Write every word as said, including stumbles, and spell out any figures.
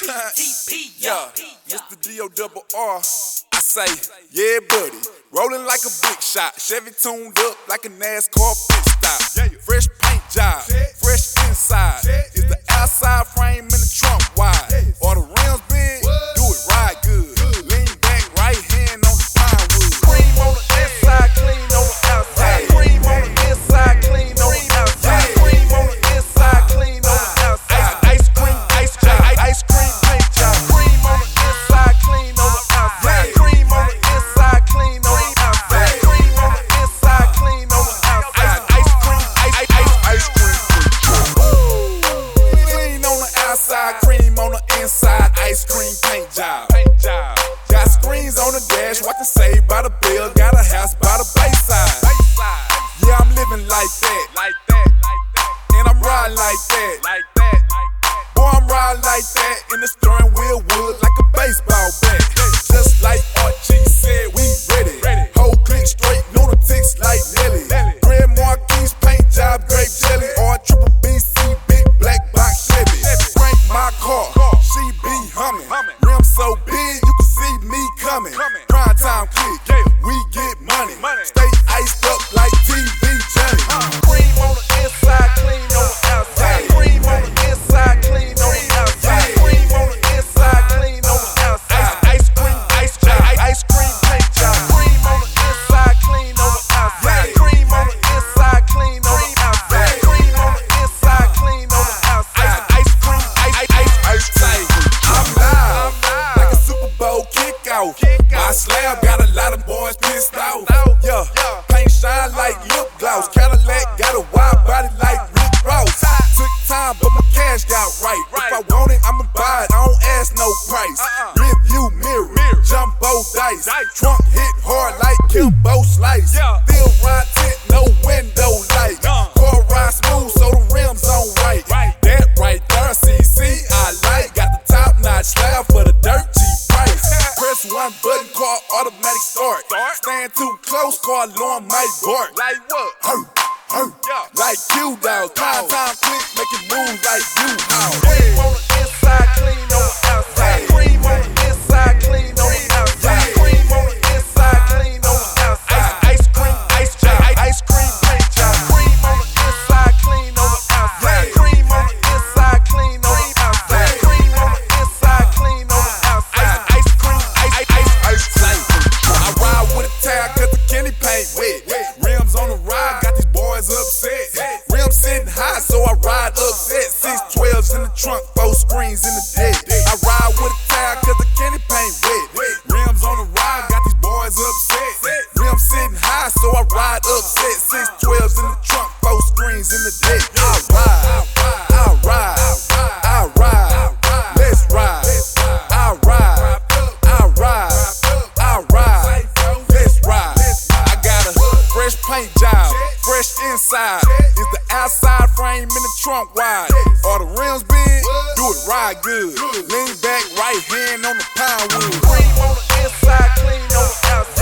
Yeah, Mister D O double R. I say, yeah, buddy. Rolling like a big shot. Chevy tuned up like a NASCAR pit stop. Fresh paint job, fresh inside. Is the outside frame in the trunk wide? Or the rims big? Do it right good. Lean back, right hand on the pine wood. Cream on the inside, clean on the outside. Cream on the inside, clean on the outside. Cream on the inside, clean on the outside. Ice cream, ice job, ice cream paint job. Cream on the inside, clean on the outside. Cream on the inside, clean on the outside. Cream on the inside, clean on the outside. Ice cream, ice, ice, ice cream paint job. Clean on the outside, cream on the inside. Ice cream paint job. Paint job. Got screens on the dash, watching Saved by the Bell. Got a house by the bayside. Yeah, I'm living like that, like that, like that. And I'm riding like that, like that, like that. Boy, I'm riding like that in the steering wheel wood like a baseball bat. Just like Archie said, we ready. Whole click straight, lunatics like Nelly. Red Marquis paint job, grape jelly, or triple B C big black box Chevy. Crank my car, she be humming. Rim so big, you can see me coming. Prime time click, we get money. Stay iced up like T V Johnny. Cream on the inside, clean on the outside. Cream on the inside, clean on the outside. Cream on the inside, clean on the outside. Ice cream, ice job, ice cream paint job. Cream on the inside, clean on the outside. Cream on the inside, clean on the outside. Cream on the inside, clean on the outside. Ice cream, ice, ice, ice cream. I'm live, like a Super Bowl kickoff. My slab got a lot of boys pissed off. Yeah, paint shine like lip gloss. Cadillac got a wide body like Rick Ross. Took time, but my cash got right. If I want it, I'ma buy it. I don't ask no price. Rear view mirror, jumbo dice. Trunk hit hard like Kimbo Slice. Still ride tent, no window light. Car ride smooth, so the rims on right. That right there, C C I like. Got the top notch slab for the dirt cheap price. Press one button, car automatic start. Stand too close, car alarm might bark. Like what? Hey, hey. Like Q dogs. Time, time, click, making moves like you. Cream on the inside, clean on the outside. Cream on the inside, clean on the outside. Cream on the inside, clean on the outside. Ice cream, ice job, ice cream paint job. Cream on the inside, clean on the outside. Cream on the inside, clean on the outside. Cream on the inside, clean on the outside. Ice cream, ice, ice, ice cream. I ride with a tag cause the candy paint wet. Rims on the ride, got these boys upset. Rims sitting high, so I ride upset. Six twelves in the trunk, four screens in the deck. I ride with a tag cause the candy paint wet. Rims on the ride, got these boys upset. Rims sitting high, so I ride upset. Six twelves in the trunk, four screens in the deck. I ride, I ride, I ride, let's ride. I ride, I ride, I ride, let's ride. I got a fresh paint job, fresh inside. Is the outside frame in the trunk wide? Are the rims big? Do it right good. Lean back, right hand on the pine wood. Cream on the inside, clean on the outside.